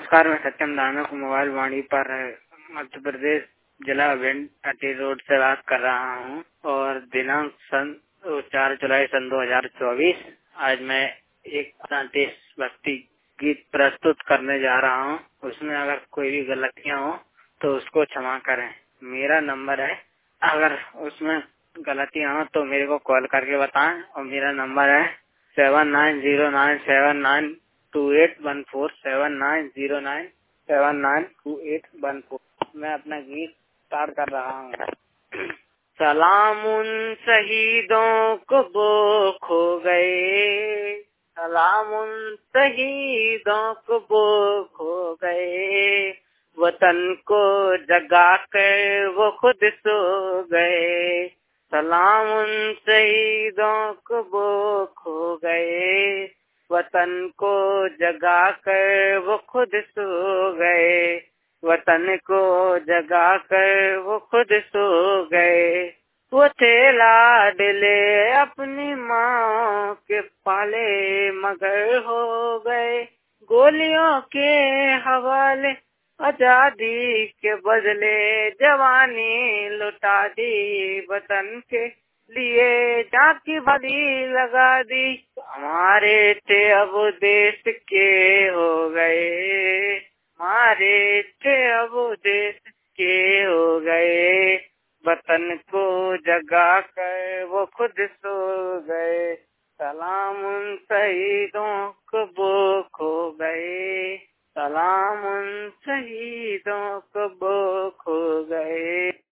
नमस्कार, मैं सत्यम दानव मोबाइल वाणी पर मध्य प्रदेश जिला भिंड अटी रोड से बात कर रहा हूँ और दिनांक 4 जुलाई 2024। आज मैं एक देशभक्ति गीत प्रस्तुत करने जा रहा हूँ। उसमें अगर कोई भी गलतियाँ हो तो उसको क्षमा करें। मेरा नंबर है, अगर उसमें गलतियाँ हो तो मेरे को कॉल करके बताएं और मेरा नंबर है 7909792814 7909792814। मैं अपना गीत स्टार्ट कर रहा हूँ। सलाम उन शहीदों को वो खो गए, सलाम उन शहीदों को वो खो गए, वतन को जगा कर वो खुद सो गए। सलाम उन शहीदों को वो खो गए, वतन को जगा कर वो खुद सो गए, वतन को जगा कर वो खुद सो गए। वो थे लाडले अपनी माँ के पाले मगर हो गए गोलियों के हवाले। आजादी के बदले जवानी लुटा दी, वतन के लिए जान की बलि लगा दी। हमारे थे अब देश के हो गए, हमारे थे अब देश के हो गए, वतन को जगा कर वो खुद सो गए। सलाम उन शहीदों को वो खो गए, सलाम उन शहीदों को वो खो गए।